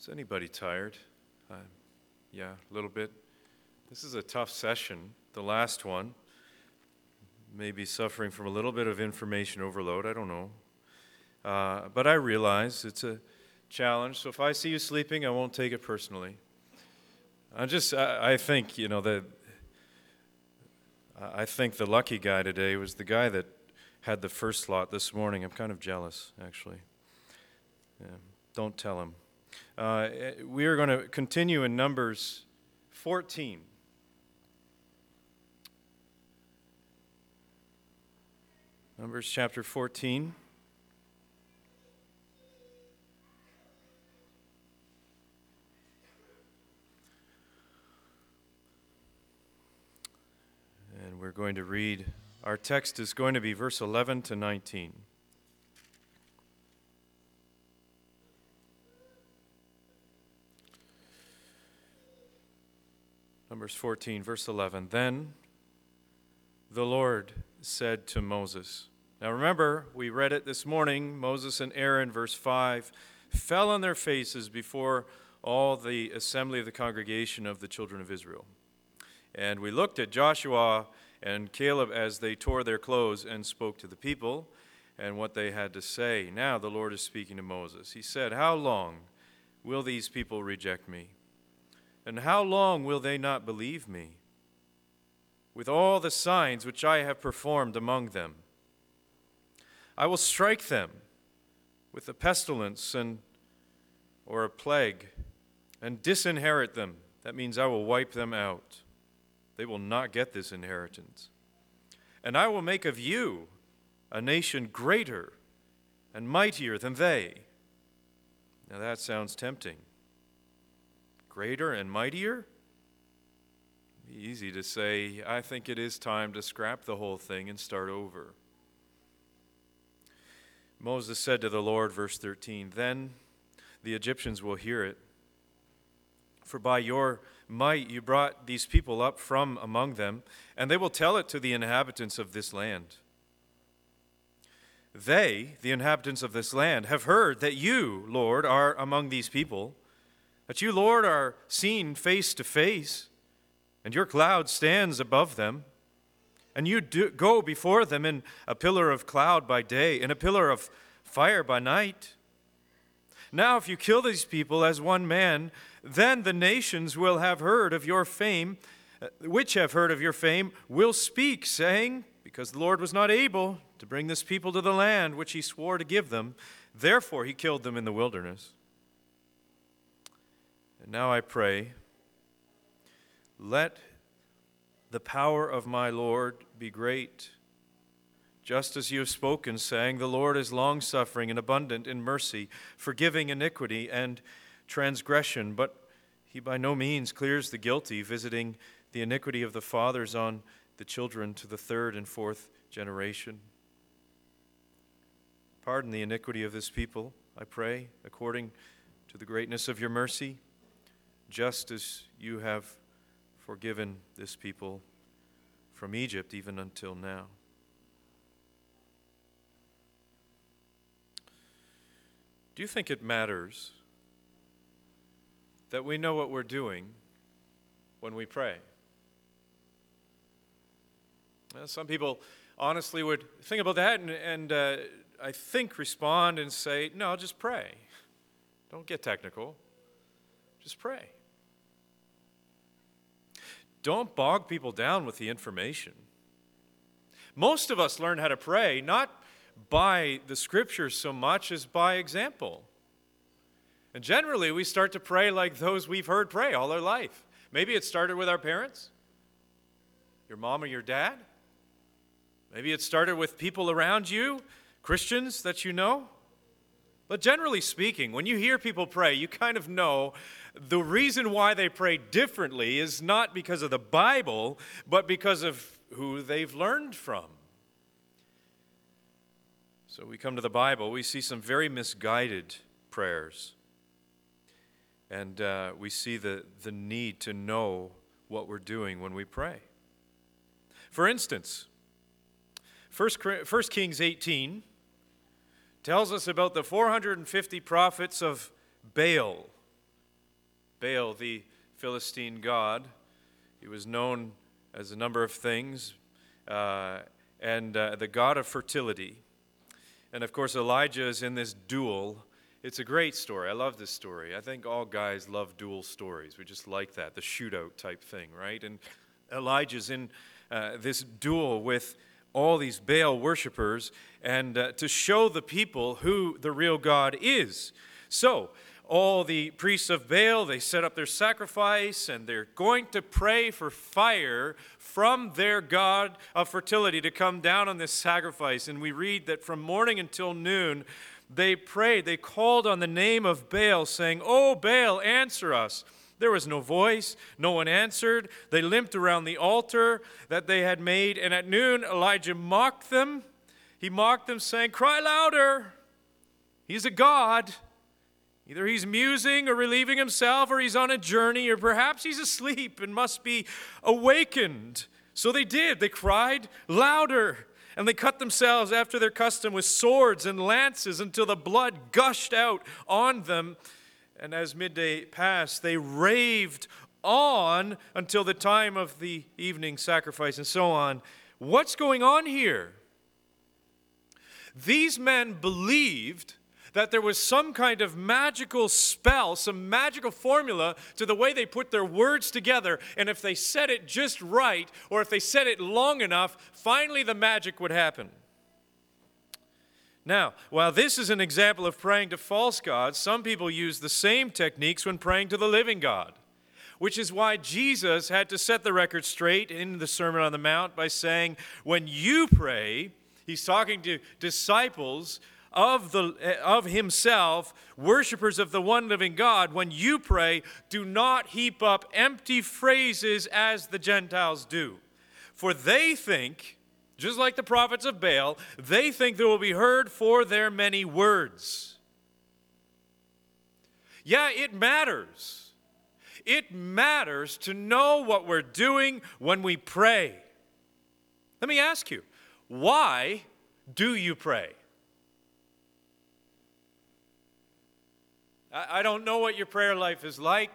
Is anybody tired? Yeah, a little bit. This is a tough session, the last one. Maybe suffering from a little bit of information overload, I don't know. But I realize it's a challenge, so if I see you sleeping, I won't take it personally. I think, I think the lucky guy today was the guy that had the first slot this morning. I'm kind of jealous, actually. Yeah, don't tell him. We are going to continue in Numbers 14. Numbers chapter 14. And we're going to read, our text is going to be verse 11 to 19. Numbers 14, verse 11. Then the Lord said to Moses. Now remember, we read it this morning. Moses and Aaron, verse 5, fell on their faces before all the assembly of the congregation of the children of Israel. And we looked at Joshua and Caleb as they tore their clothes and spoke to the people and what they had to say. Now the Lord is speaking to Moses. He said, "How long will these people reject me? And how long will they not believe me? With all the signs which I have performed among them, I will strike them with a pestilence or a plague and disinherit them." That means I will wipe them out. They will not get this inheritance. "And I will make of you a nation greater and mightier than they." Now that sounds tempting. Greater and mightier? It'd be easy to say, I think it is time to scrap the whole thing and start over. Moses said to the Lord, verse 13, "Then the Egyptians will hear it. For by your might you brought these people up from among them, and they will tell it to the inhabitants of this land. They, the inhabitants of this land, have heard that you, Lord, are among these people, that you, Lord, are seen face to face, and your cloud stands above them, and you go before them in a pillar of cloud by day and a pillar of fire by night. Now if you kill these people as one man, then the nations will have heard of your fame, which have heard of your fame, will speak, saying, because the Lord was not able to bring this people to the land which he swore to give them, therefore he killed them in the wilderness. And now I pray, let the power of my Lord be great, just as you have spoken, saying, the Lord is long-suffering and abundant in mercy, forgiving iniquity and transgression, but he by no means clears the guilty, visiting the iniquity of the fathers on the children to the third and fourth generation. Pardon the iniquity of this people, I pray, according to the greatness of your mercy, just as you have forgiven this people from Egypt even until now." Do you think it matters that we know what we're doing when we pray? Some people honestly would think about that and I think respond and say, no, just pray. Don't get technical. Just pray. Don't bog people down with the information. Most of us learn how to pray not by the scriptures so much as by example. And generally, we start to pray like those we've heard pray all our life. Maybe it started with our parents, your mom or your dad. Maybe it started with people around you, Christians that you know. But generally speaking, when you hear people pray, you kind of know the reason why they pray differently is not because of the Bible, but because of who they've learned from. So we come to the Bible, we see some very misguided prayers. And we see the need to know what we're doing when we pray. For instance, 1 Kings 18 tells us about the 450 prophets of Baal Baal, the Philistine god. He was known as a number of things, and the god of fertility. And of course, Elijah is in this duel. It's a great story. I love this story. I think all guys love duel stories. We just like that, the shootout type thing, right? And Elijah's in this duel with all these Baal worshipers, and to show the people who the real God is. So, all the priests of Baal, they set up their sacrifice, and they're going to pray for fire from their god of fertility to come down on this sacrifice. And we read that from morning until noon, they prayed, they called on the name of Baal, saying, "Oh, Baal, answer us." There was no voice, no one answered. They limped around the altar that they had made, and at noon Elijah mocked them. He mocked them, saying, "Cry louder. He's a god. Either he's musing or relieving himself, or he's on a journey, or perhaps he's asleep and must be awakened." So they did. They cried louder, and they cut themselves after their custom with swords and lances until the blood gushed out on them. And as midday passed, they raved on until the time of the evening sacrifice, and so on. What's going on here? These men believed that there was some kind of magical spell, some magical formula to the way they put their words together, and if they said it just right, or if they said it long enough, finally the magic would happen. Now, while this is an example of praying to false gods, some people use the same techniques when praying to the living God, which is why Jesus had to set the record straight in the Sermon on the Mount by saying, when you pray, he's talking to disciples of himself, worshipers of the one living God, when you pray, do not heap up empty phrases as the Gentiles do. For they think, just like the prophets of Baal, they think they will be heard for their many words. Yeah, it matters. It matters to know what we're doing when we pray. Let me ask you, why do you pray? I don't know what your prayer life is like.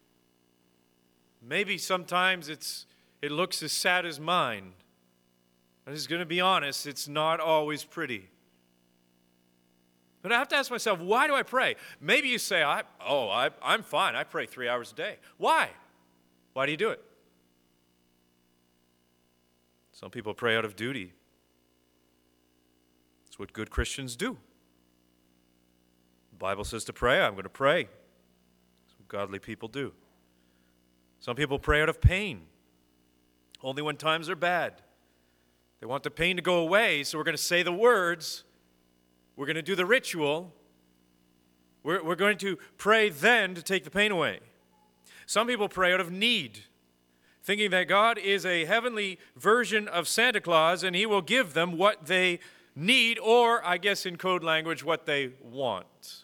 Maybe sometimes it looks as sad as mine. I'm just going to be honest, it's not always pretty. But I have to ask myself, why do I pray? Maybe you say, I'm fine. I pray 3 hours a day. Why? Why do you do it? Some people pray out of duty. It's what good Christians do. The Bible says to pray. I'm going to pray. That's what godly people do. Some people pray out of pain. Only when times are bad. They want the pain to go away, so we're going to say the words. We're going to do the ritual. We're going to pray then to take the pain away. Some people pray out of need, thinking that God is a heavenly version of Santa Claus and he will give them what they need, or, I guess in code language, what they want.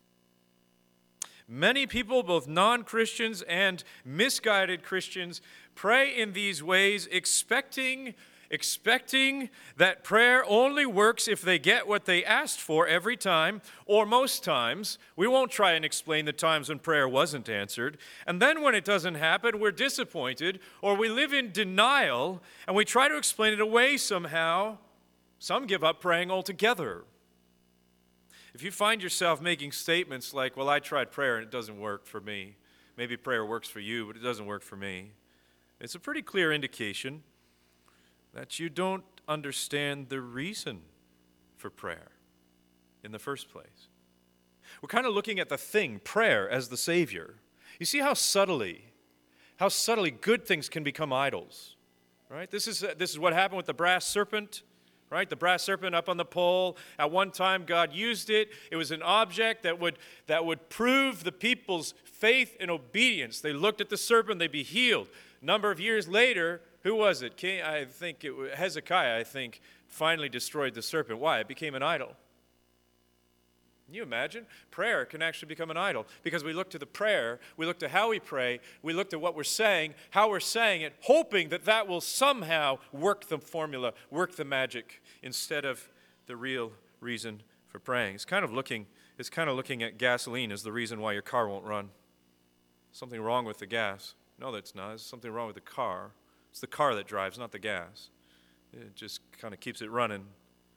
Many people, both non-Christians and misguided Christians, pray in these ways, expecting that prayer only works if they get what they asked for every time, or most times. We won't try and explain the times when prayer wasn't answered. And then when it doesn't happen, we're disappointed, or we live in denial, and we try to explain it away somehow. Some give up praying altogether. If you find yourself making statements like, well, I tried prayer and it doesn't work for me. Maybe prayer works for you, but it doesn't work for me. It's a pretty clear indication that you don't understand the reason for prayer in the first place. We're kind of looking at the thing, prayer, as the Savior. You see how subtly good things can become idols, right? This is what happened with the brass serpent. Right? The brass serpent up on the pole. At one time, God used it. It was an object that would prove the people's faith and obedience. They looked at the serpent, they'd be healed. A number of years later, who was it? Hezekiah, finally destroyed the serpent. Why? It became an idol. Can you imagine? Prayer can actually become an idol because we look to the prayer, we look to how we pray, we look to what we're saying, how we're saying it, hoping that will somehow work the formula, work the magic, instead of the real reason for praying. It's kind of looking at gasoline as the reason why your car won't run. something wrong with the gas. No, that's not. There's something wrong with the car. It's the car that drives, not the gas. It just kind of keeps it running.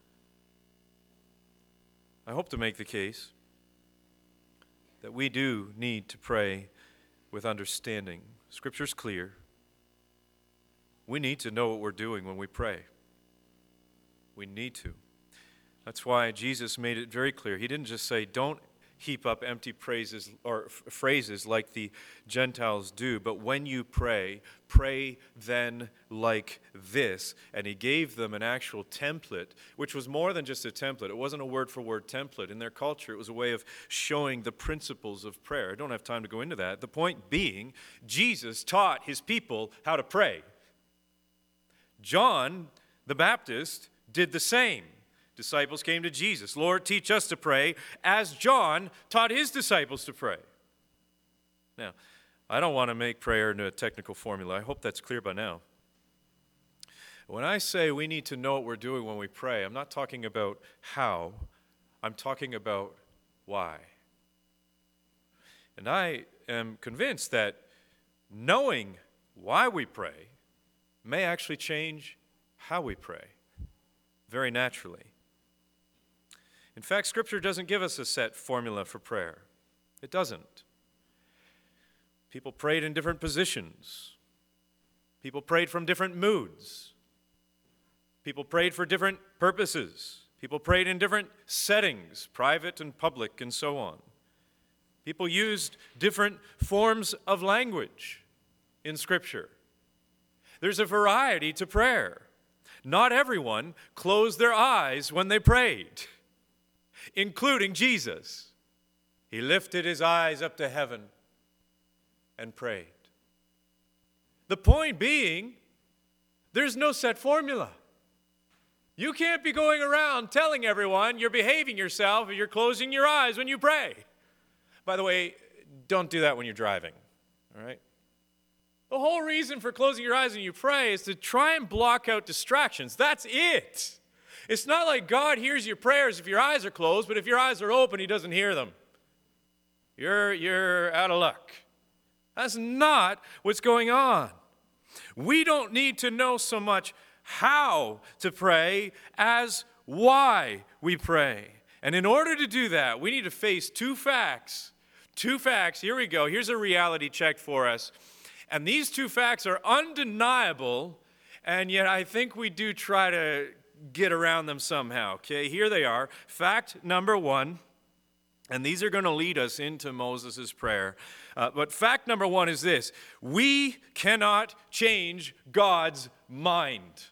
I hope to make the case that we do need to pray with understanding. Scripture's clear. We need to know what we're doing when we pray. We need to. That's why Jesus made it very clear. He didn't just say, don't heap up empty praises or phrases like the Gentiles do, but when you pray, pray then like this. And he gave them an actual template, which was more than just a template. It wasn't a word-for-word template. In their culture, it was a way of showing the principles of prayer. I don't have time to go into that. The point being, Jesus taught his people how to pray. John the Baptist did the same. Disciples came to Jesus. Lord, teach us to pray as John taught his disciples to pray. Now, I don't want to make prayer into a technical formula. I hope that's clear by now. When I say we need to know what we're doing when we pray, I'm not talking about how. I'm talking about why. And I am convinced that knowing why we pray may actually change how we pray, very naturally. In fact, Scripture doesn't give us a set formula for prayer. It doesn't. People prayed in different positions. People prayed from different moods. People prayed for different purposes. People prayed in different settings, private and public, and so on. People used different forms of language in Scripture. There's a variety to prayer. Not everyone closed their eyes when they prayed, including Jesus. He lifted his eyes up to heaven and prayed. The point being, there's no set formula. You can't be going around telling everyone you're behaving yourself or you're closing your eyes when you pray. By the way, don't do that when you're driving, all right? The whole reason for closing your eyes when you pray is to try and block out distractions. That's it. It's not like God hears your prayers if your eyes are closed, but if your eyes are open, he doesn't hear them. You're out of luck. That's not what's going on. We don't need to know so much how to pray as why we pray. And in order to do that, we need to face two facts. Two facts. Here we go. Here's a reality check for us. And these two facts are undeniable, and yet I think we do try to get around them somehow. Okay, here they are. Fact number one, and these are going to lead us into Moses' prayer. But fact number one is this: we cannot change God's mind.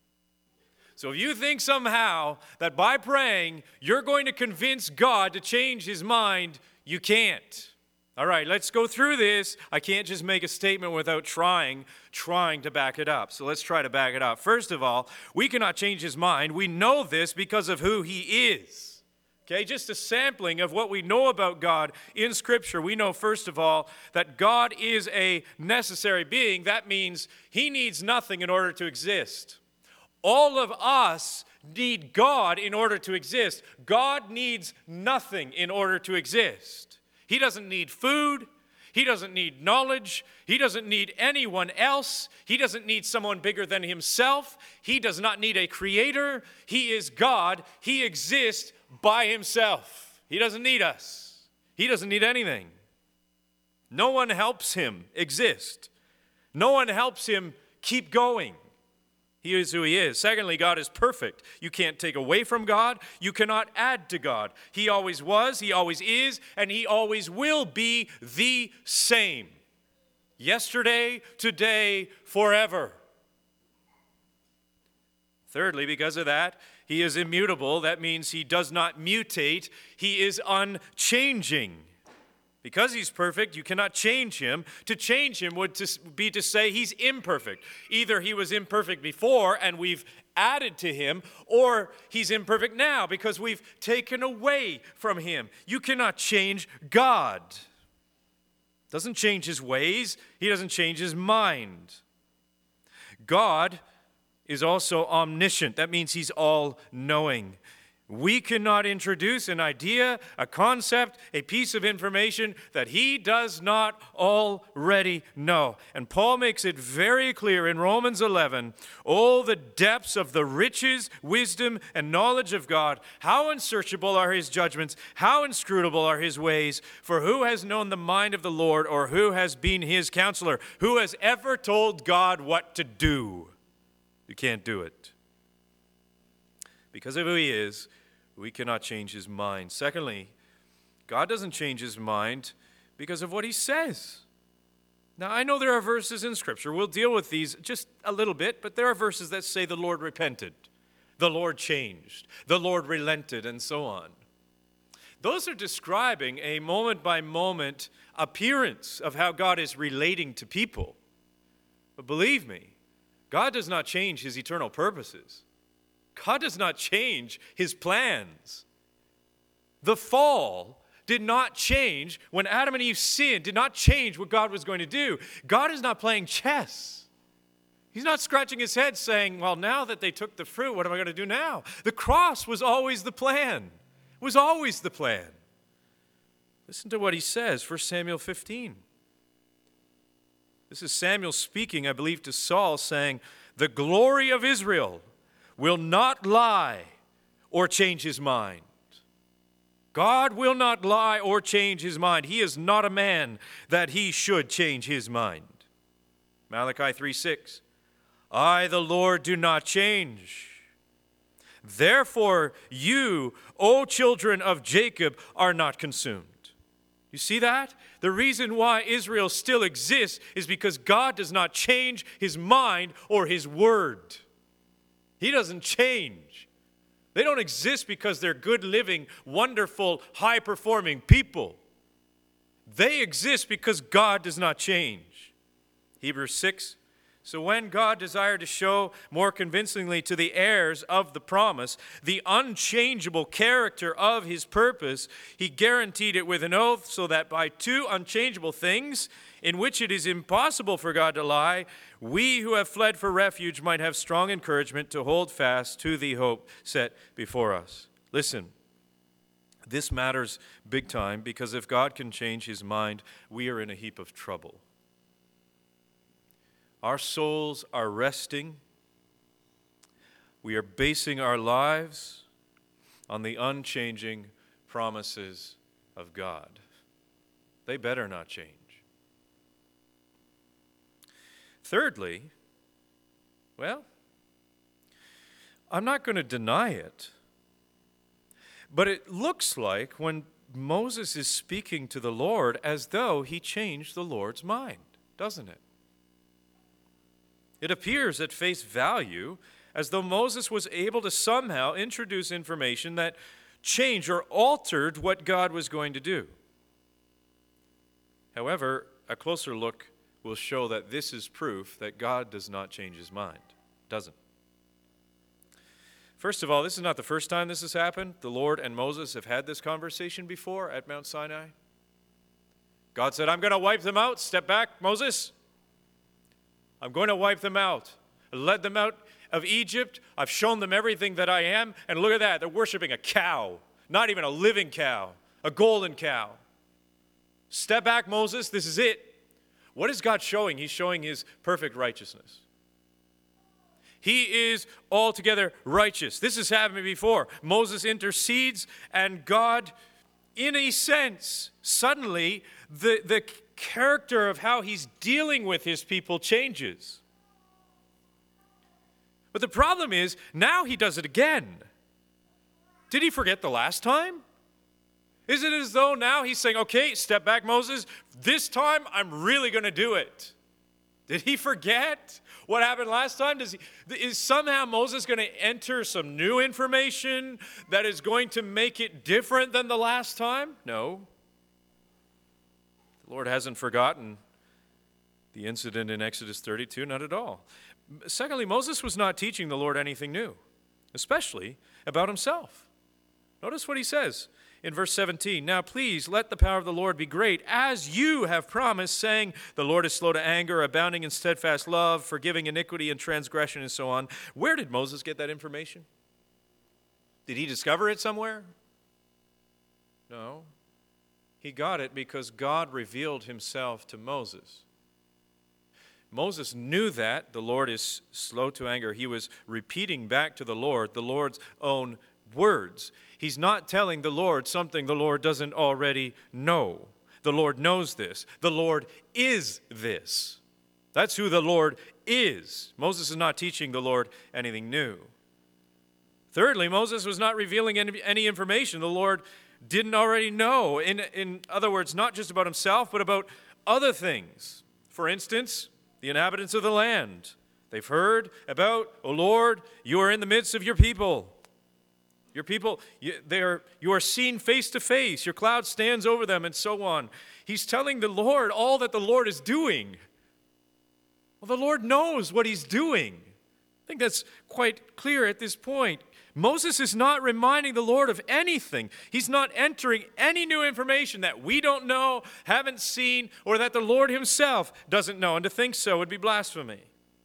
So if you think somehow that by praying you're going to convince God to change his mind, you can't. All right, let's go through this. I can't just make a statement without trying to back it up. So let's try to back it up. First of all, we cannot change his mind. We know this because of who he is. Okay, just a sampling of what we know about God in Scripture. We know, first of all, that God is a necessary being. That means he needs nothing in order to exist. All of us need God in order to exist. God needs nothing in order to exist. He doesn't need food. He doesn't need knowledge. He doesn't need anyone else. He doesn't need someone bigger than himself. He does not need a creator. He is God. He exists by himself. He doesn't need us. He doesn't need anything. No one helps him exist. No one helps him keep going. He is who he is. Secondly, God is perfect. You can't take away from God. You cannot add to God. He always was, he always is, and he always will be the same. Yesterday, today, forever. Thirdly, because of that, he is immutable. That means he does not mutate. He is unchanging. Because he's perfect, you cannot change him. To change him would be to say he's imperfect. Either he was imperfect before and we've added to him, or he's imperfect now because we've taken away from him. You cannot change God. Doesn't change his ways. He doesn't change his mind. God is also omniscient. That means he's all-knowing. We cannot introduce an idea, a concept, a piece of information that he does not already know. And Paul makes it very clear in Romans 11, oh, the depths of the riches, wisdom, and knowledge of God. How unsearchable are his judgments, how inscrutable are his ways. For who has known the mind of the Lord, or who has been his counselor? Who has ever told God what to do? You can't do it. Because of who he is, we cannot change his mind. Secondly, God doesn't change his mind because of what he says. Now, I know there are verses in Scripture. We'll deal with these just a little bit, but there are verses that say the Lord repented, the Lord changed, the Lord relented, and so on. Those are describing a moment-by-moment appearance of how God is relating to people. But believe me, God does not change his eternal purposes. God does not change his plans. The fall did not change when Adam and Eve sinned, did not change what God was going to do. God is not playing chess. He's not scratching his head saying, well, now that they took the fruit, what am I going to do now? The cross was always the plan. It was always the plan. Listen to what he says, 1 Samuel 15. This is Samuel speaking, I believe, to Saul, saying, the glory of Israel will not lie or change his mind. God will not lie or change his mind. He is not a man that he should change his mind. Malachi 3:6. I, the Lord, do not change. Therefore, you, O children of Jacob, are not consumed. You see that? The reason why Israel still exists is because God does not change his mind or his word. He doesn't change. They don't exist because they're good living, wonderful, high-performing people. They exist because God does not change. Hebrews 6. So when God desired to show more convincingly to the heirs of the promise the unchangeable character of his purpose, he guaranteed it with an oath so that by two unchangeable things, in which it is impossible for God to lie, we who have fled for refuge might have strong encouragement to hold fast to the hope set before us. Listen, this matters big time because if God can change his mind, we are in a heap of trouble. Our souls are resting. We are basing our lives on the unchanging promises of God. They better not change. Thirdly, well, I'm not going to deny it, but it looks like when Moses is speaking to the Lord as though he changed the Lord's mind, doesn't it? It appears at face value as though Moses was able to somehow introduce information that changed or altered what God was going to do. However, a closer look will show that this is proof that God does not change his mind. Doesn't. First of all, this is not the first time this has happened. The Lord and Moses have had this conversation before at Mount Sinai. God said, I'm going to wipe them out. Step back, Moses. I'm going to wipe them out. I led them out of Egypt. I've shown them everything that I am. And look at that. They're worshiping a cow. Not even a living cow. A golden cow. Step back, Moses. This is it. What is God showing? He's showing his perfect righteousness. He is altogether righteous. This has happened before. Moses intercedes, and God, in a sense, suddenly the character of how he's dealing with his people changes. But the problem is, now he does it again. Did he forget the last time? Is it as though now he's saying, okay, step back, Moses. This time, I'm really going to do it. Did he forget what happened last time? Is somehow Moses going to enter some new information that is going to make it different than the last time? No. The Lord hasn't forgotten the incident in Exodus 32, not at all. Secondly, Moses was not teaching the Lord anything new, especially about himself. Notice what he says in verse 17. Now please let the power of the Lord be great, as you have promised, saying, the Lord is slow to anger, abounding in steadfast love, forgiving iniquity and transgression, and so on. Where did Moses get that information? Did he discover it somewhere? No. He got it because God revealed himself to Moses. Moses knew that the Lord is slow to anger. He was repeating back to the Lord's own words. He's not telling the Lord something the Lord doesn't already know. The Lord knows this. The Lord is this. That's who the Lord is. Moses is not teaching the Lord anything new. Thirdly, Moses was not revealing any information the Lord didn't already know. In other words, not just about himself, but about other things. For instance, the inhabitants of the land. They've heard about, O Lord, you are in the midst of your people. Your people, you are seen face to face. Your cloud stands over them, and so on. He's telling the Lord all that the Lord is doing. Well, the Lord knows what he's doing. I think that's quite clear at this point. Moses is not reminding the Lord of anything. He's not entering any new information that we don't know, haven't seen, or that the Lord himself doesn't know. And to think so would be blasphemy.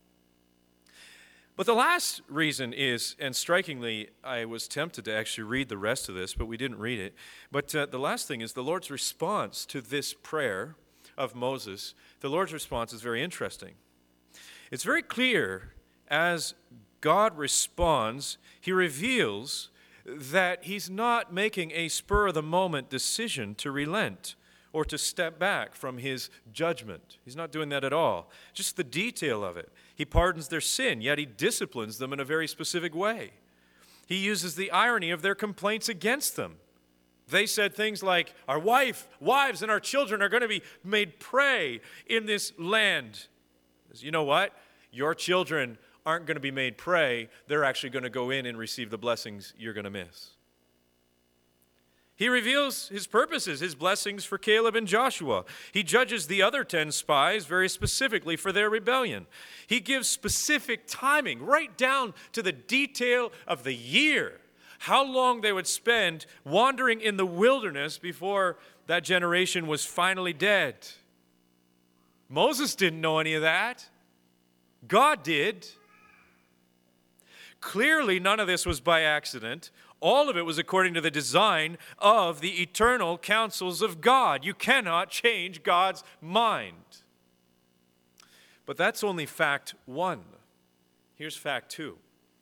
But the last reason is, and strikingly, I was tempted to actually read the rest of this, but we didn't read it. But the last thing is the Lord's response to this prayer of Moses. The Lord's response is very interesting. It's very clear as God responds, he reveals that he's not making a spur-of-the-moment decision to relent or to step back from his judgment. He's not doing that at all. Just the detail of it. He pardons their sin, yet he disciplines them in a very specific way. He uses the irony of their complaints against them. They said things like, our wives and our children are going to be made prey in this land. You know what? Your children aren't going to be made prey. They're actually going to go in and receive the blessings you're going to miss. He reveals his purposes, his blessings for Caleb and Joshua. He judges the other 10 spies very specifically for their rebellion. He gives specific timing, right down to the detail of the year, how long they would spend wandering in the wilderness before that generation was finally dead. Moses didn't know any of that. God did. Clearly, none of this was by accident. All of it was according to the design of the eternal counsels of God. You cannot change God's mind. But that's only fact one. Here's fact two.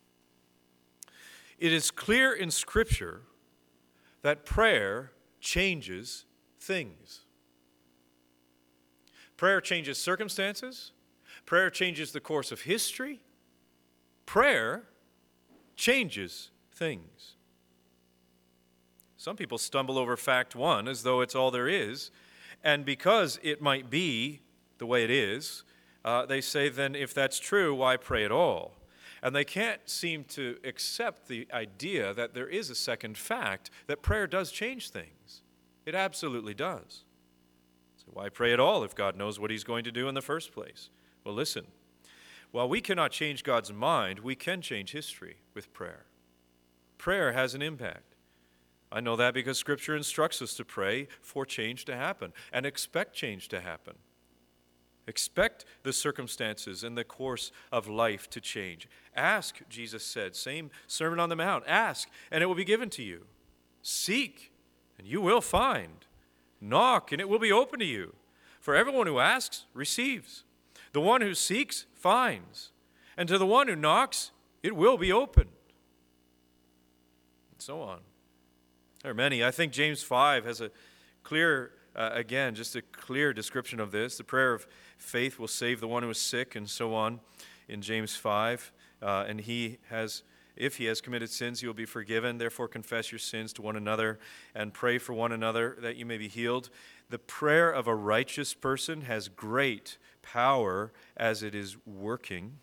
It is clear in Scripture that prayer changes things. Prayer changes circumstances. Prayer changes the course of history. Prayer changes things. Some people stumble over fact one as though it's all there is, and because it might be the way it is, they say, then if that's true, why pray at all? And they can't seem to accept the idea that there is a second fact, that prayer does change things. It absolutely does. So why pray at all if God knows what he's going to do in the first place? Well, listen. While we cannot change God's mind, we can change history with prayer. Prayer has an impact. I know that because Scripture instructs us to pray for change to happen and expect change to happen. Expect the circumstances and the course of life to change. Ask, Jesus said, same Sermon on the Mount, ask and it will be given to you. Seek and you will find. Knock and it will be open to you. For everyone who asks receives. The one who seeks finds. And to the one who knocks, it will be opened. And so on. There are many. I think James 5 has a clear, just a clear description of this. The prayer of faith will save the one who is sick, and so on in James 5. And if he has committed sins, he will be forgiven. Therefore, confess your sins to one another and pray for one another that you may be healed. The prayer of a righteous person has great power as it is working.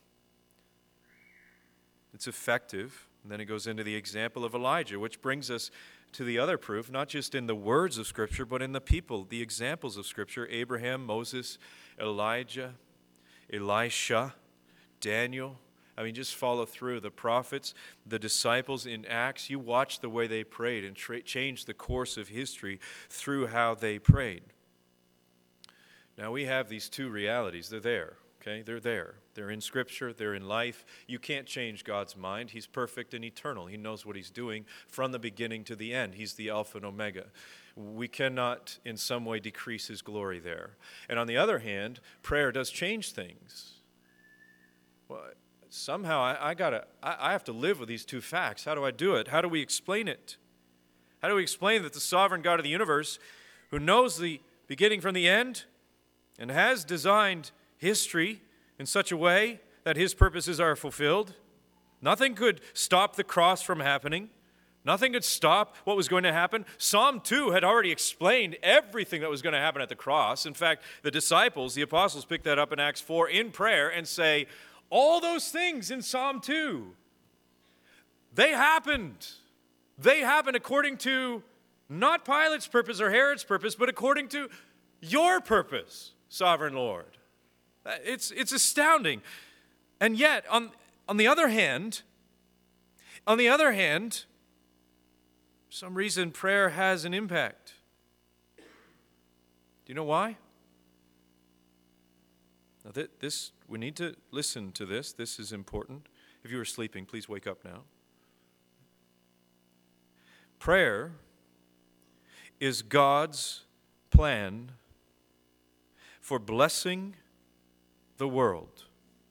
It's effective. And then it goes into the example of Elijah, which brings us to the other proof, not just in the words of Scripture, but in the people, the examples of Scripture. Abraham, Moses, Elijah, Elisha, Daniel. I mean, just follow through. The prophets, the disciples in Acts, you watch the way they prayed and changed the course of history through how they prayed. Now, we have these two realities. They're there. okay? They're there. They're in Scripture. They're in life. You can't change God's mind. He's perfect and eternal. He knows what he's doing from the beginning to the end. He's the Alpha and Omega. We cannot in some way decrease his glory there. And on the other hand, prayer does change things. Well, somehow I have to live with these two facts. How do I do it? How do we explain it? How do we explain that the sovereign God of the universe, who knows the beginning from the end and has designed history in such a way that his purposes are fulfilled, nothing could stop the cross from happening. Nothing could stop what was going to happen. Psalm 2 had already explained everything that was going to happen at the cross. In fact, the disciples, the apostles, pick that up in Acts 4 in prayer and say, all those things in Psalm 2, they happened. They happened according to not Pilate's purpose or Herod's purpose, but according to your purpose, sovereign Lord. It's astounding. And yet, on the other hand, for some reason, prayer has an impact. Do you know why? Now, we need to listen to this. This is important. If you were sleeping, please wake up now. Prayer is God's plan for blessing the world.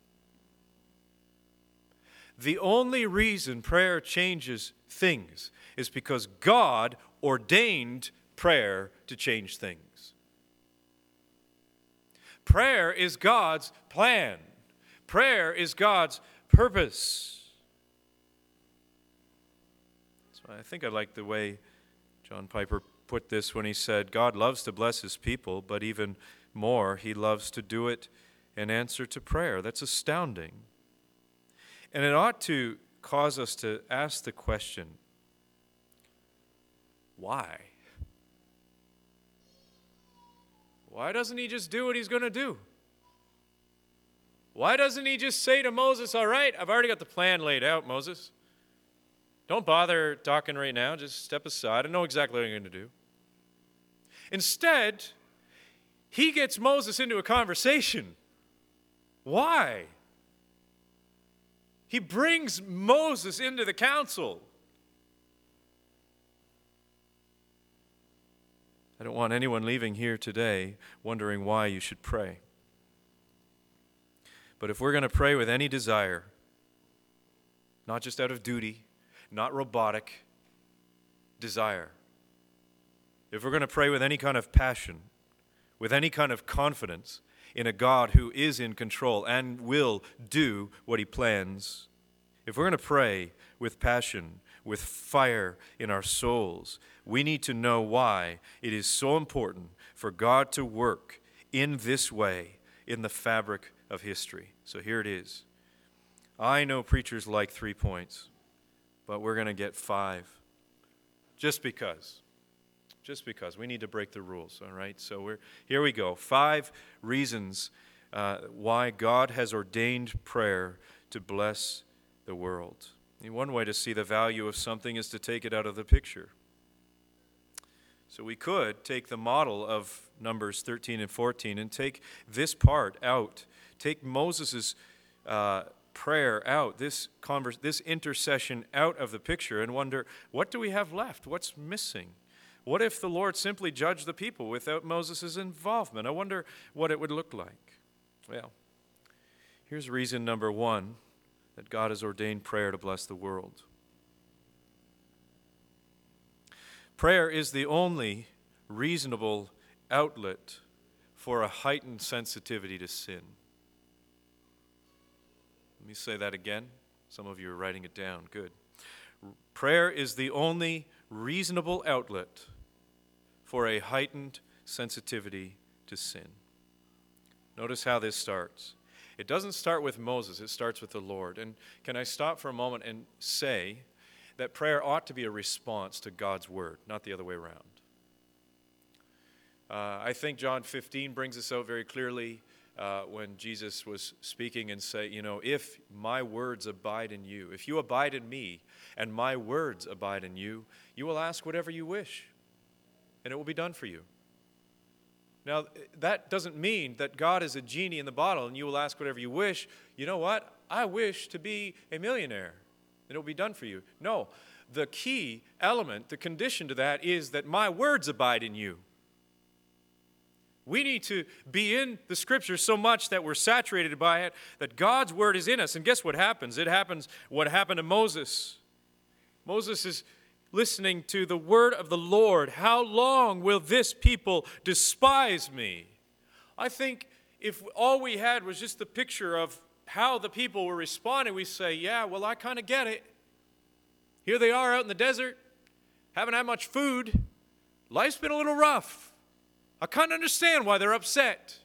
The only reason prayer changes things is because God ordained prayer to change things. Prayer is God's plan. Prayer is God's purpose. So I think I like the way John Piper put this when he said, God loves to bless his people, but even more, he loves to do it in answer to prayer. That's astounding. And it ought to cause us to ask the question, why? Why doesn't he just do what he's going to do? Why doesn't he just say to Moses, all right, I've already got the plan laid out, Moses. Don't bother talking right now. Just step aside. I know exactly what I'm going to do. Instead, he gets Moses into a conversation. Why? He brings Moses into the council. I don't want anyone leaving here today wondering why you should pray. But if we're going to pray with any desire, not just out of duty, not robotic desire, if we're going to pray with any kind of passion, with any kind of confidence in a God who is in control and will do what he plans, if we're going to pray with passion, with fire in our souls, we need to know why it is so important for God to work in this way in the fabric of history. So here it is. I know preachers like 3 points, but we're going to get 5. Just because. We need to break the rules, all right? So here we go. 5 reasons why God has ordained prayer to bless the world. And one way to see the value of something is to take it out of the picture. So we could take the model of Numbers 13 and 14 and take this part out. Take Moses' prayer out, this intercession out of the picture and wonder, what do we have left? What's missing? What if the Lord simply judged the people without Moses' involvement? I wonder what it would look like. Well, here's reason number 1 that God has ordained prayer to bless the world. Prayer is the only reasonable outlet for a heightened sensitivity to sin. Let me say that again. Some of you are writing it down. Good. Prayer is the only reasonable outlet for a heightened sensitivity to sin. Notice how this starts. It doesn't start with Moses, it starts with the Lord. And can I stop for a moment and say that prayer ought to be a response to God's word, not the other way around. I think John 15 brings this out very clearly when Jesus was speaking and say, if my words abide in you, if you abide in me and my words abide in you, you will ask whatever you wish, and it will be done for you. Now, that doesn't mean that God is a genie in the bottle and you will ask whatever you wish. You know what? I wish to be a millionaire, and it will be done for you. No, the key element, the condition to that is that my words abide in you. We need to be in the Scripture so much that we're saturated by it, that God's Word is in us. And guess what happens? It happens what happened to Moses. Moses is listening to the word of the Lord. How long will this people despise me? I think if all we had was just the picture of how the people were responding, we say, yeah, well, I kind of get it. Here they are out in the desert, haven't had much food. Life's been a little rough. I kind of understand why they're upset.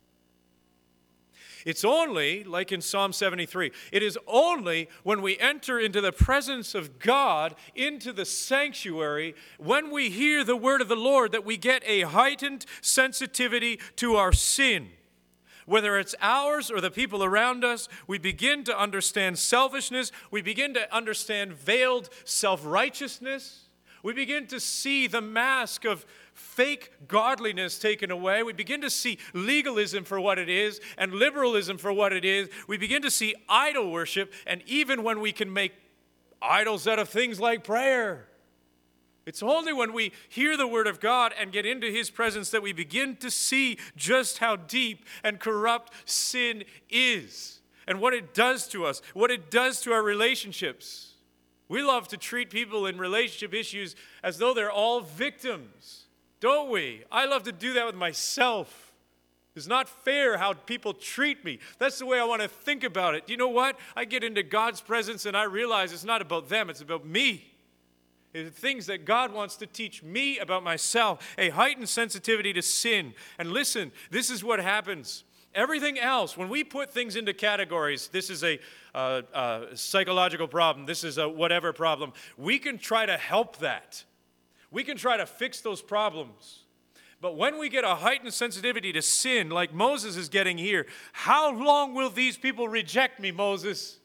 It's only, like in Psalm 73, it is only when we enter into the presence of God, into the sanctuary, when we hear the word of the Lord, that we get a heightened sensitivity to our sin. Whether it's ours or the people around us, we begin to understand selfishness. We begin to understand veiled self-righteousness. We begin to see the mask of fake godliness taken away. We begin to see legalism for what it is and liberalism for what it is. We begin to see idol worship, and even when we can make idols out of things like prayer. It's only when we hear the word of God and get into his presence that we begin to see just how deep and corrupt sin is and what it does to us, what it does to our relationships. We love to treat people in relationship issues as though they're all victims, don't we? I love to do that with myself. It's not fair how people treat me. That's the way I want to think about it. You know what? I get into God's presence and I realize it's not about them, it's about me. It's things that God wants to teach me about myself, a heightened sensitivity to sin. And listen, this is what happens. Everything else, when we put things into categories, this is a psychological problem, this is a whatever problem, we can try to help that. We can try to fix those problems. But when we get a heightened sensitivity to sin, like Moses is getting here, how long will these people reject me, Moses?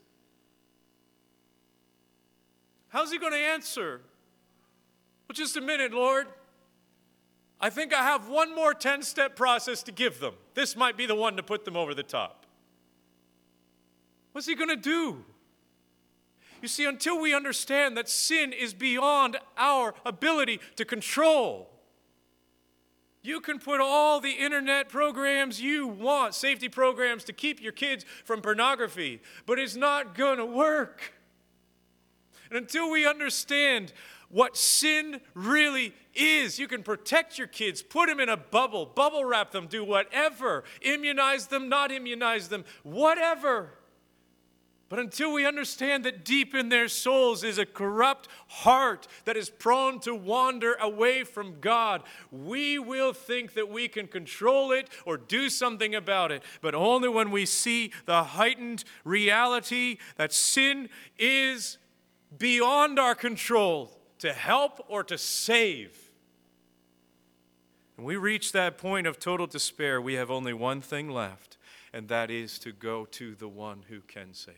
How's he going to answer? Well, just a minute, Lord. I think I have one more 10-step process to give them. This might be the one to put them over the top. What's he going to do? You see, until we understand that sin is beyond our ability to control, you can put all the internet programs you want, safety programs to keep your kids from pornography, but it's not going to work. And until we understand what sin really is, you can protect your kids, put them in a bubble wrap them, do whatever, immunize them, not immunize them, whatever. But until we understand that deep in their souls is a corrupt heart that is prone to wander away from God, we will think that we can control it or do something about it. But only when we see the heightened reality that sin is beyond our control to help or to save. When we reach that point of total despair, we have only one thing left, and that is to go to the one who can save.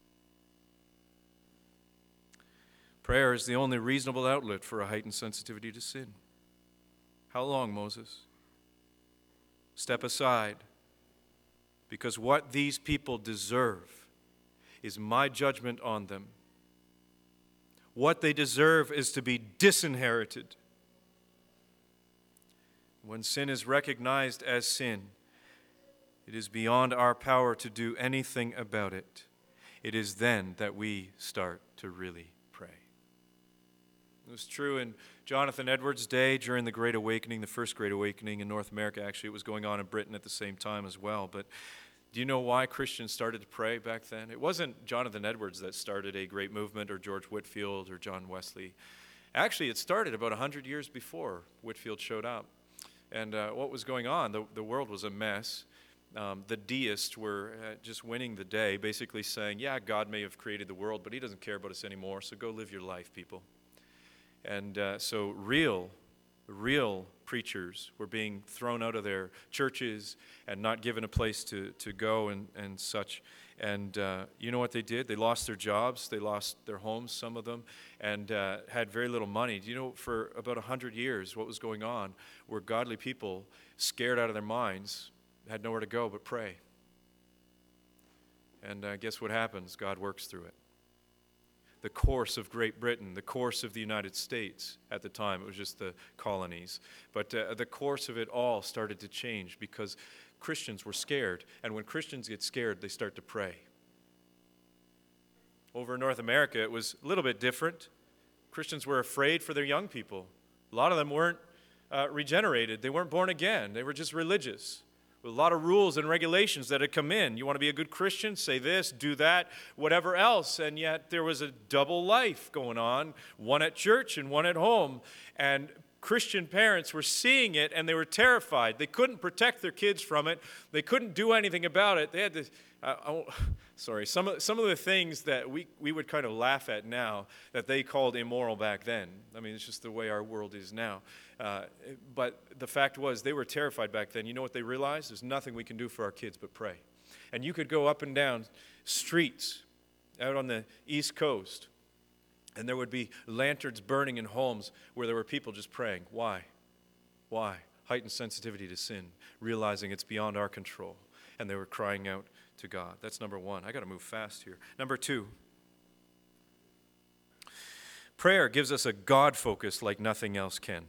Prayer is the only reasonable outlet for a heightened sensitivity to sin. How long, Moses? Step aside, because what these people deserve is my judgment on them. What they deserve is to be disinherited. When sin is recognized as sin, it is beyond our power to do anything about it. It is then that we start to really pray. It was true in Jonathan Edwards' day during the Great Awakening, the first Great Awakening in North America. Actually, it was going on in Britain at the same time as well. But do you know why Christians started to pray back then? It wasn't Jonathan Edwards that started a great movement, or George Whitefield, or John Wesley. Actually, it started about 100 years before Whitefield showed up. And what was going on? The world was a mess. The deists were just winning the day, basically saying, yeah, God may have created the world, but he doesn't care about us anymore, so go live your life, people. And so real preachers were being thrown out of their churches and not given a place to go and such. And you know what they did? They lost their jobs. They lost their homes, some of them, and had very little money. Do you know, for about 100 years, what was going on were godly people, scared out of their minds, had nowhere to go but pray. And guess what happens? God works through it. The course of Great Britain, the course of the United States at the time, it was just the colonies, but the course of it all started to change because Christians were scared, and when Christians get scared, they start to pray. Over in North America, it was a little bit different. Christians were afraid for their young people. A lot of them weren't regenerated. They weren't born again. They were just religious. With a lot of rules and regulations that had come in. You want to be a good Christian? Say this, do that, whatever else. And yet there was a double life going on, one at church and one at home. And Christian parents were seeing it, and they were terrified. They couldn't protect their kids from it. They couldn't do anything about it. They had to, some of the things that we would kind of laugh at now that they called immoral back then. I mean, it's just the way our world is now. But the fact was, they were terrified back then. You know what they realized? There's nothing we can do for our kids but pray. And you could go up and down streets out on the East Coast, and there would be lanterns burning in homes where there were people just praying. Why? Why? Heightened sensitivity to sin, realizing it's beyond our control. And they were crying out to God. That's number one. I got to move fast here. Number two, prayer gives us a God focus like nothing else can.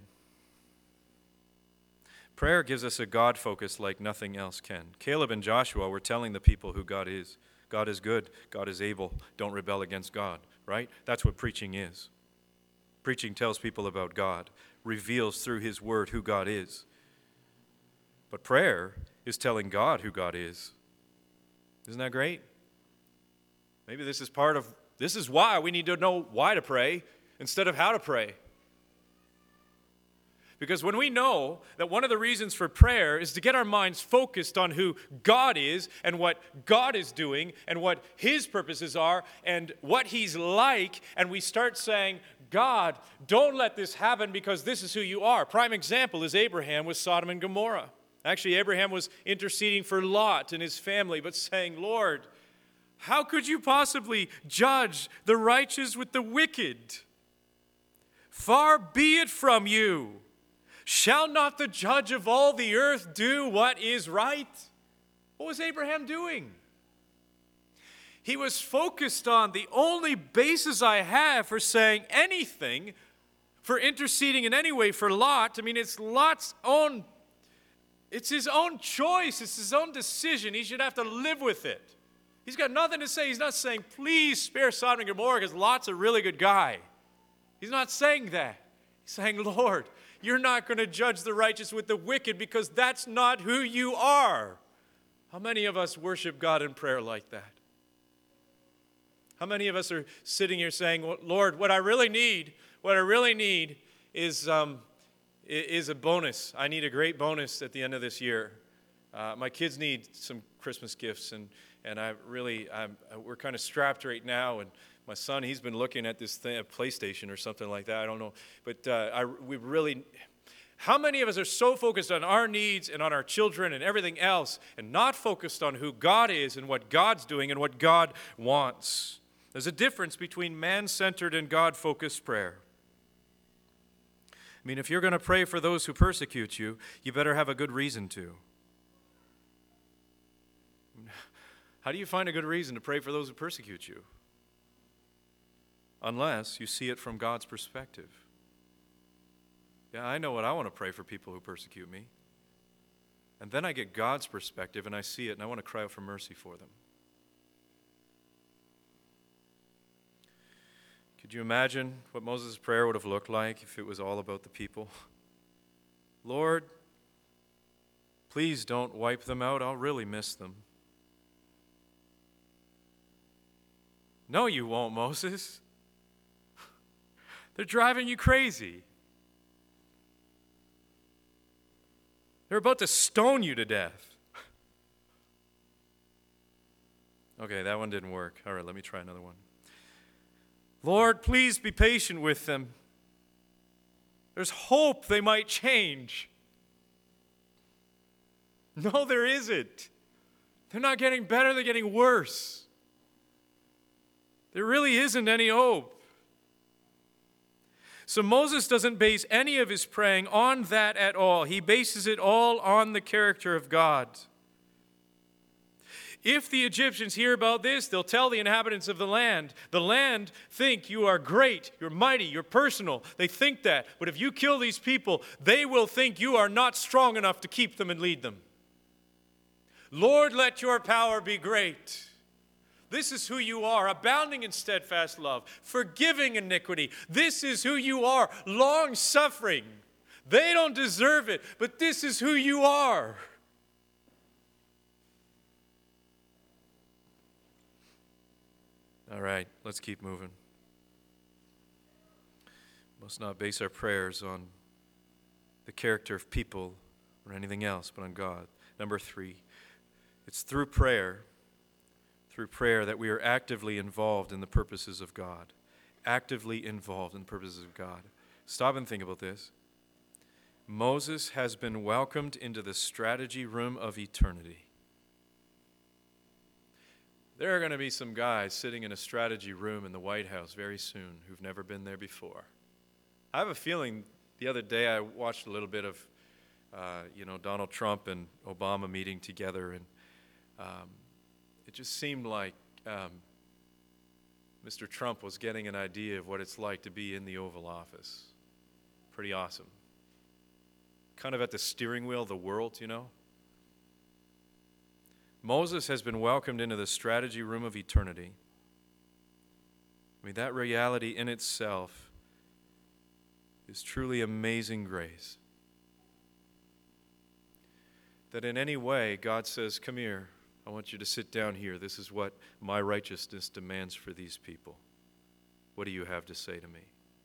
Prayer gives us a God focus like nothing else can. Caleb and Joshua were telling the people who God is. God is good. God is able. Don't rebel against God, right? That's what preaching is. Preaching tells people about God, reveals through His Word who God is. But prayer is telling God who God is. Isn't that great? Maybe this is why we need to know why to pray instead of how to pray. Because when we know that one of the reasons for prayer is to get our minds focused on who God is and what God is doing and what His purposes are and what He's like, and we start saying, God, don't let this happen because this is who you are. Prime example is Abraham with Sodom and Gomorrah. Actually, Abraham was interceding for Lot and his family, but saying, Lord, how could you possibly judge the righteous with the wicked? Far be it from you. Shall not the judge of all the earth do what is right? What was Abraham doing? He was focused on the only basis I have for saying anything, for interceding in any way for Lot. I mean, it's his own choice. It's his own decision. He should have to live with it. He's got nothing to say. He's not saying, please spare Sodom and Gomorrah because Lot's a really good guy. He's not saying that. He's saying, Lord, you're not going to judge the righteous with the wicked because that's not who you are. How many of us worship God in prayer like that? How many of us are sitting here saying, well, Lord, what I really need is a bonus. I need a great bonus at the end of this year. My kids need some Christmas gifts, and we're kind of strapped right now, and my son, he's been looking at this thing, a PlayStation or something like that. I don't know. But how many of us are so focused on our needs and on our children and everything else and not focused on who God is and what God's doing and what God wants? There's a difference between man-centered and God-focused prayer. I mean, if you're going to pray for those who persecute you, you better have a good reason to. How do you find a good reason to pray for those who persecute you? Unless you see it from God's perspective. Yeah, I know what I want to pray for people who persecute me. And then I get God's perspective and I see it and I want to cry out for mercy for them. Could you imagine what Moses' prayer would have looked like if it was all about the people? Lord, please don't wipe them out. I'll really miss them. No, you won't, Moses. They're driving you crazy. They're about to stone you to death. Okay, that one didn't work. All right, let me try another one. Lord, please be patient with them. There's hope they might change. No, there isn't. They're not getting better, they're getting worse. There really isn't any hope. So Moses doesn't base any of his praying on that at all. He bases it all on the character of God. If the Egyptians hear about this, they'll tell the inhabitants of the land think you are great, you're mighty, you're personal. They think that. But if you kill these people, they will think you are not strong enough to keep them and lead them. Lord, let your power be great. This is who you are, abounding in steadfast love, forgiving iniquity. This is who you are, long-suffering. They don't deserve it, but this is who you are. All right, let's keep moving. Must not base our prayers on the character of people or anything else, but on God. Number 3, it's through prayer that we are actively involved in the purposes of God. Actively involved in the purposes of God. Stop and think about this. Moses has been welcomed into the strategy room of eternity. There are going to be some guys sitting in a strategy room in the White House very soon who've never been there before. I have a feeling the other day I watched a little bit of, Donald Trump and Obama meeting together, and it just seemed like Mr. Trump was getting an idea of what it's like to be in the Oval Office. Pretty awesome. Kind of at the steering wheel of the world, you know? Moses has been welcomed into the strategy room of eternity. I mean, that reality in itself is truly amazing grace. That in any way, God says, come here, I want you to sit down here. This is what my righteousness demands for these people. What do you have to say to me?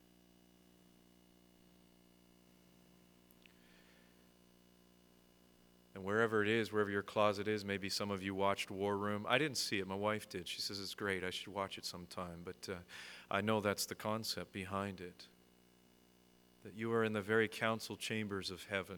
And wherever it is, wherever your closet is, maybe some of you watched War Room. I didn't see it. My wife did. She says it's great. I should watch it sometime. But I know that's the concept behind it. That you are in the very council chambers of heaven,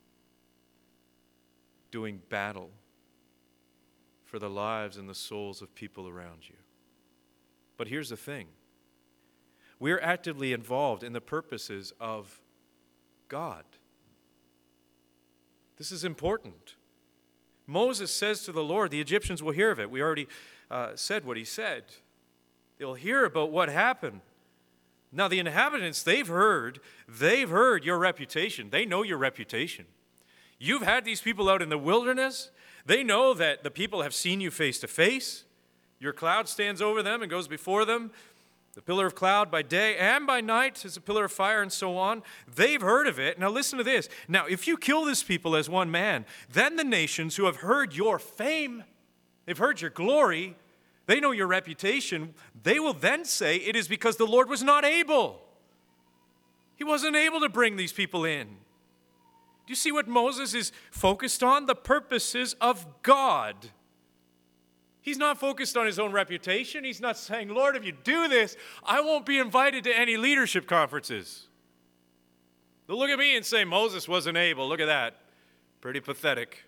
doing battle for the lives and the souls of people around you. But here's the thing. We're actively involved in the purposes of God. This is important. Moses says to the Lord, the Egyptians will hear of it. We already said what he said. They'll hear about what happened. Now the inhabitants, they've heard your reputation. They know your reputation. You've had these people out in the wilderness. They know that the people have seen you face to face. Your cloud stands over them and goes before them. The pillar of cloud by day and by night is a pillar of fire and so on. They've heard of it. Now listen to this. Now if you kill this people as one man, then the nations who have heard your fame, they've heard your glory, they know your reputation, they will then say it is because the Lord was not able. He wasn't able to bring these people in. Do you see what Moses is focused on? The purposes of God. He's not focused on his own reputation. He's not saying, Lord, if you do this, I won't be invited to any leadership conferences. They'll look at me and say, Moses wasn't able. Look at that. Pretty pathetic.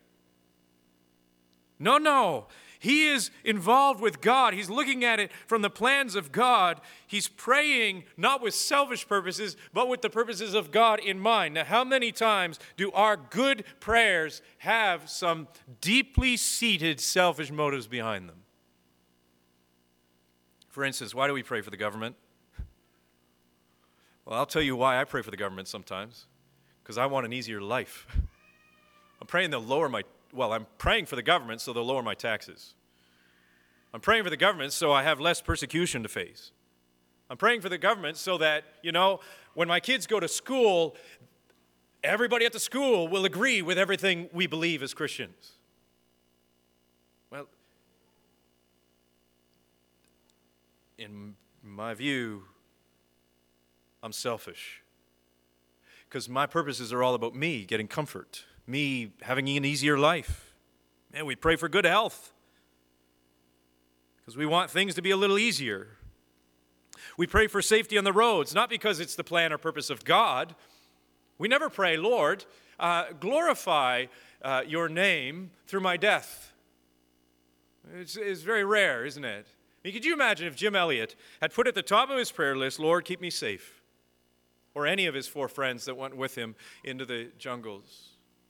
No. He is involved with God. He's looking at it from the plans of God. He's praying not with selfish purposes, but with the purposes of God in mind. Now, how many times do our good prayers have some deeply seated selfish motives behind them? For instance, why do we pray for the government? Well, I'll tell you why I pray for the government sometimes. Because I want an easier life. I'm praying for the government so they'll lower my taxes. I'm praying for the government so I have less persecution to face. I'm praying for the government so that, when my kids go to school, everybody at the school will agree with everything we believe as Christians. Well, in my view, I'm selfish. Because my purposes are all about me getting comfort, me having an easier life. And we pray for good health because we want things to be a little easier. We pray for safety on the roads, not because it's the plan or purpose of God. We never pray, Lord, glorify your name through my death. It's very rare, isn't it? I mean, could you imagine if Jim Elliot had put at the top of his prayer list, Lord, keep me safe, or any of his 4 friends that went with him into the jungles?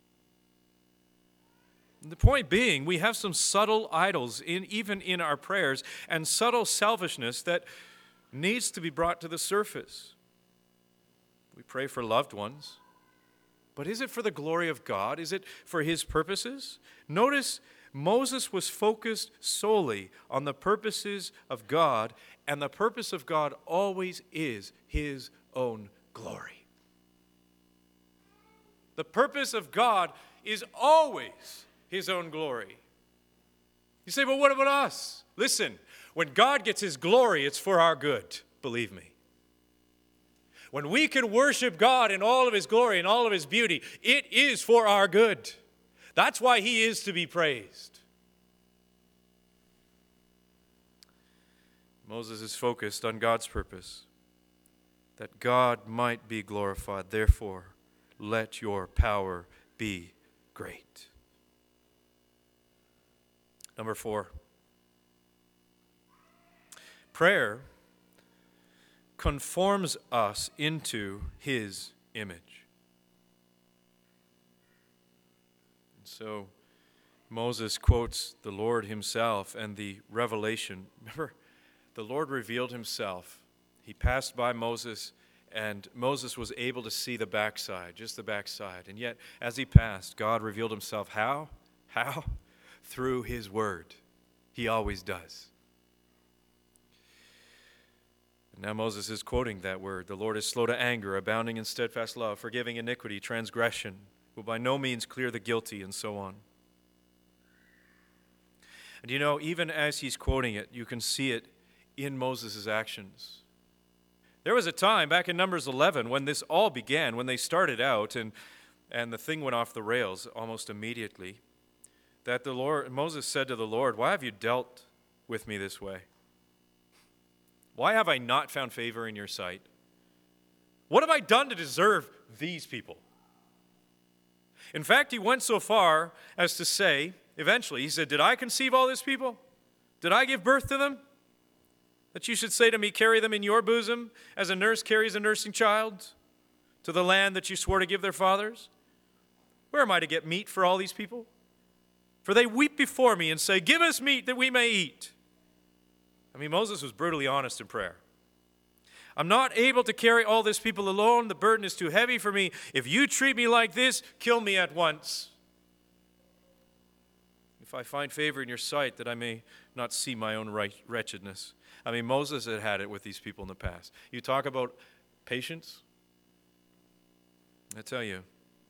The point being, we have some subtle idols even in our prayers, and subtle selfishness that needs to be brought to the surface. We pray for loved ones, but is it for the glory of God? Is it for his purposes? Notice Moses was focused solely on the purposes of God, and the purpose of God always is his own glory. The purpose of God is always his own glory. You say, but what about us? Listen, when God gets his glory, it's for our good, believe me. When we can worship God in all of his glory and all of his beauty, it is for our good. That's why he is to be praised. Moses is focused on God's purpose, that God might be glorified. Therefore, let your power be great. Number 4, prayer conforms us into his image. And so Moses quotes the Lord himself and the revelation. Remember, the Lord revealed himself. He passed by Moses, and Moses was able to see the backside, just the backside. And yet, as he passed, God revealed himself. How? How? Through his word. He always does. And now Moses is quoting that word. The Lord is slow to anger, abounding in steadfast love, forgiving iniquity, transgression, will by no means clear the guilty, and so on. And you know, even as he's quoting it, you can see it in Moses' actions. There was a time back in Numbers 11 when this all began, when they started out and the thing went off the rails almost immediately, that Moses said to the Lord, why have you dealt with me this way? Why have I not found favor in your sight? What have I done to deserve these people? In fact, he went so far as to say, eventually, he said, did I conceive all these people? Did I give birth to them? That you should say to me, carry them in your bosom, as a nurse carries a nursing child, to the land that you swore to give their fathers? Where am I to get meat for all these people? For they weep before me and say, give us meat that we may eat. I mean, Moses was brutally honest in prayer. I'm not able to carry all this people alone. The burden is too heavy for me. If you treat me like this, kill me at once. If I find favor in your sight, that I may not see my own wretchedness. I mean, Moses had it with these people in the past. You talk about patience. I tell you,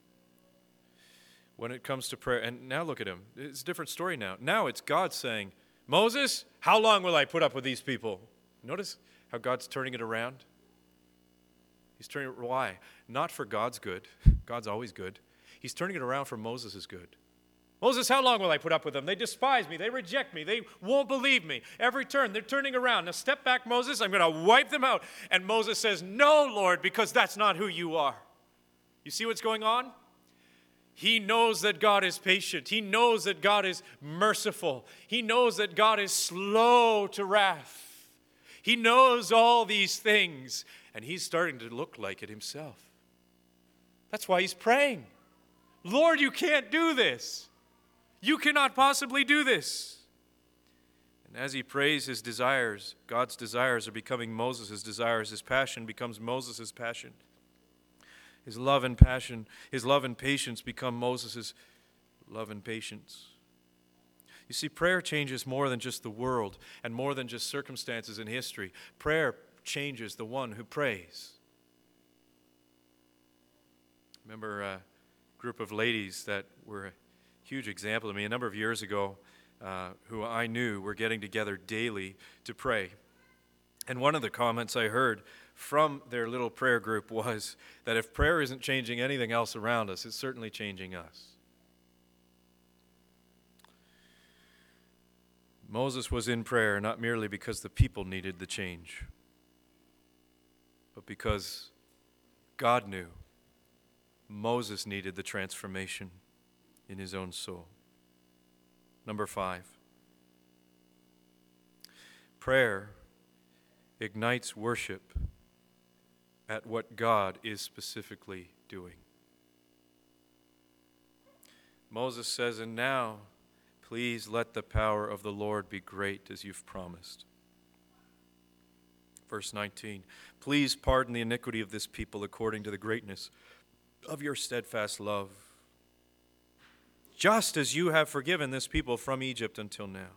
when it comes to prayer, and now look at him. It's a different story now. Now it's God saying, Moses, how long will I put up with these people? Notice how God's turning it around. He's turning it, why? Not for God's good. God's always good. He's turning it around for Moses' good. Moses, how long will I put up with them? They despise me. They reject me. They won't believe me. Every turn, they're turning around. Now step back, Moses. I'm going to wipe them out. And Moses says, no, Lord, because that's not who you are. You see what's going on? He knows that God is patient. He knows that God is merciful. He knows that God is slow to wrath. He knows all these things, and he's starting to look like it himself. That's why he's praying. Lord, you can't do this. You cannot possibly do this. And as he prays, his desires, God's desires, are becoming Moses' desires. His passion becomes Moses' passion. His love and passion, his love and patience become Moses' love and patience. You see, prayer changes more than just the world and more than just circumstances in history. Prayer changes the one who prays. Remember a group of ladies that were a huge example to me a number of years ago, who I knew were getting together daily to pray. And one of the comments I heard from their little prayer group was that if prayer isn't changing anything else around us, it's certainly changing us. Moses was in prayer not merely because the people needed the change, but because God knew Moses needed the transformation in his own soul. Number 5, Prayer ignites worship at what God is specifically doing. Moses says, "And now, please let the power of the Lord be great as you've promised." Verse 19, "Please pardon the iniquity of this people according to the greatness of your steadfast love, just as you have forgiven this people from Egypt until now."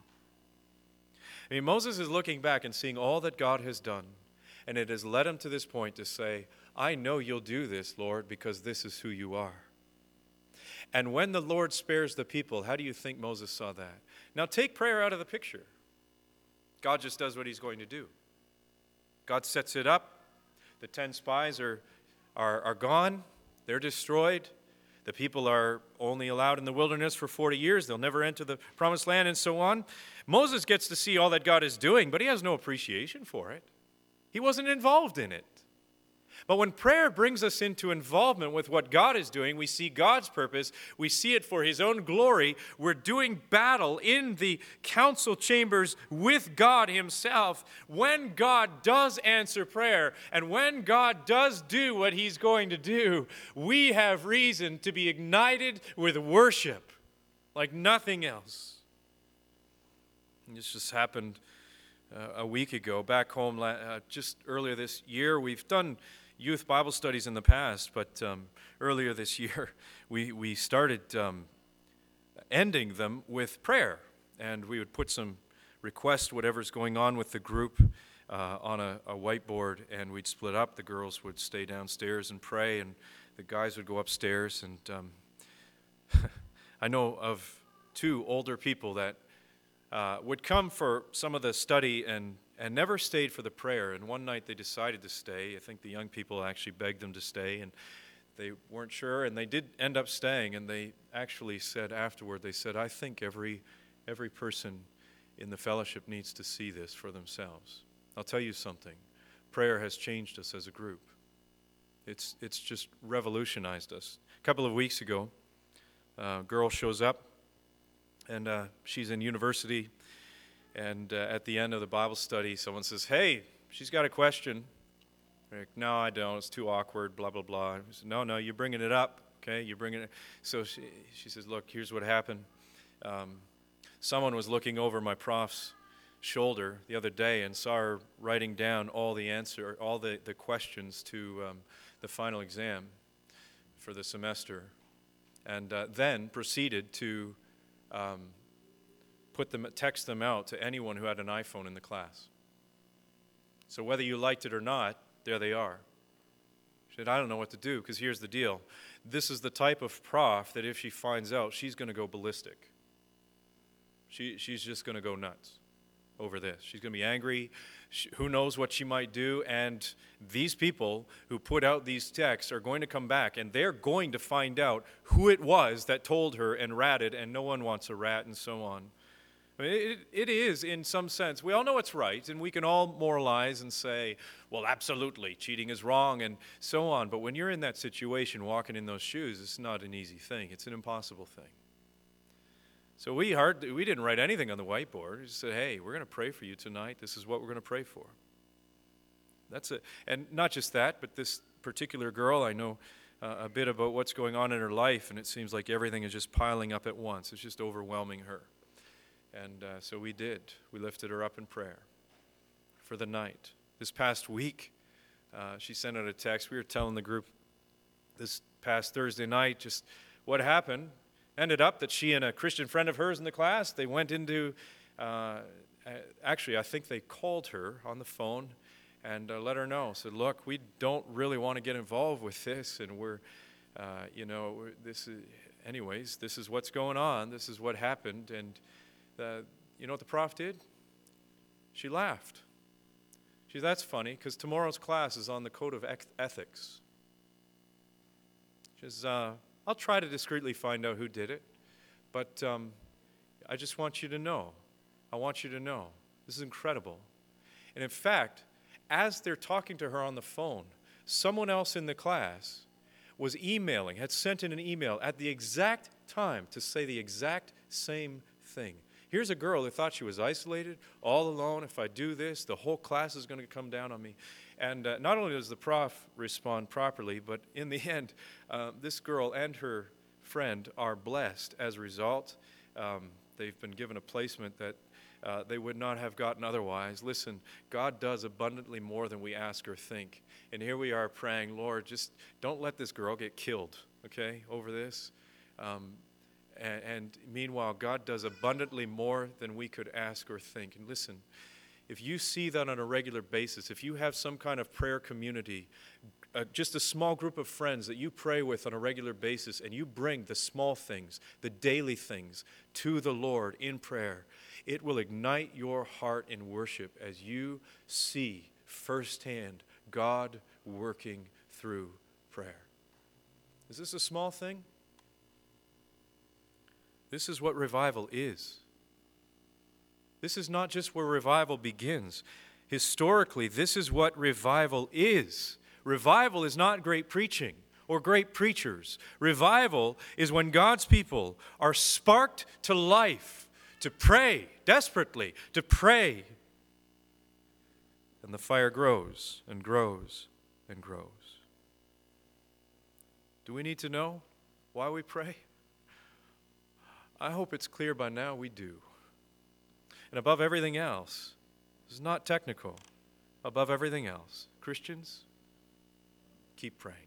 I mean, Moses is looking back and seeing all that God has done, and it has led him to this point to say, "I know you'll do this, Lord, because this is who you are." And when the Lord spares the people, how do you think Moses saw that? Now take prayer out of the picture. God just does what he's going to do. God sets it up. The 10 spies are gone. They're destroyed. The people are only allowed in the wilderness for 40 years. They'll never enter the promised land and so on. Moses gets to see all that God is doing, but he has no appreciation for it. He wasn't involved in it. But when prayer brings us into involvement with what God is doing, we see God's purpose, we see it for his own glory. We're doing battle in the council chambers with God himself. When God does answer prayer, and when God does do what he's going to do, we have reason to be ignited with worship like nothing else. This just happened a week ago back home, just earlier this year. We've done youth Bible studies in the past, but earlier this year we started ending them with prayer, and we would put some request, whatever's going on with the group, on a whiteboard, and we'd split up. The girls would stay downstairs and pray, and the guys would go upstairs. And I know of 2 older people that would come for some of the study and never stayed for the prayer. And one night they decided to stay. I think the young people actually begged them to stay, and they weren't sure, and they did end up staying. And they actually said afterward, they said, "I think every person in the fellowship needs to see this for themselves." I'll tell you something. Prayer has changed us as a group. It's just revolutionized us. A couple of weeks ago, a girl shows up, and she's in university. And at the end of the Bible study, someone says, "Hey, she's got a question." We're like, "No, I don't. It's too awkward, blah, blah, blah." I said, No, you're bringing it up, okay? You're bringing it. So she says, "Look, here's what happened. Someone was looking over my prof's shoulder the other day and saw her writing down all the questions to the final exam for the semester, and then proceeded to text them out to anyone who had an iPhone in the class. So whether you liked it or not, there they are." She said, "I don't know what to do, because here's the deal. This is the type of prof that if she finds out, she's going to go ballistic. She's just going to go nuts over this. She's going to be angry. Who knows what she might do? And these people who put out these texts are going to come back, and they're going to find out who it was that told her and ratted, and no one wants a rat," and so on. I mean, it is, in some sense, we all know it's right, and we can all moralize and say, "Well, absolutely, cheating is wrong," and so on. But when you're in that situation, walking in those shoes, it's not an easy thing. It's an impossible thing. So we didn't write anything on the whiteboard. We just said, "Hey, we're going to pray for you tonight. This is what we're going to pray for." That's it. And not just that, but this particular girl, I know a bit about what's going on in her life, and it seems like everything is just piling up at once. It's just overwhelming her. And so we did. We lifted her up in prayer for the night. This past week, she sent out a text. We were telling the group this past Thursday night just what happened. Ended up that she and a Christian friend of hers in the class, they went into, actually, I think they called her on the phone and let her know. Said, "Look, we don't really want to get involved with this, and we're, this is what's going on. This is what happened." And you know what the prof did? She laughed. She said, "That's funny, because tomorrow's class is on the code of ethics." She says, "I'll try to discreetly find out who did it, but I just want you to know. I want you to know. This is incredible." And in fact, as they're talking to her on the phone, someone else in the class had sent in an email at the exact time to say the exact same thing. Here's a girl who thought she was isolated, all alone. If I do this, the whole class is going to come down on me. And not only does the prof respond properly, but in the end, this girl and her friend are blessed as a result. They've been given a placement that they would not have gotten otherwise. Listen, God does abundantly more than we ask or think. And here we are praying, Lord, just don't let this girl get killed, okay, over this. And meanwhile, God does abundantly more than we could ask or think. And listen, if you see that on a regular basis, if you have some kind of prayer community, just a small group of friends that you pray with on a regular basis, and you bring the small things, the daily things, to the Lord in prayer, it will ignite your heart in worship as you see firsthand God working through prayer. Is this a small thing? This is what revival is. This is not just where revival begins. Historically, this is what revival is. Revival is not great preaching or great preachers. Revival is when God's people are sparked to life, to pray desperately, to pray. And the fire grows and grows and grows. Do we need to know why we pray? I hope it's clear by now we do. And above everything else, this is not technical. Above everything else, Christians, keep praying.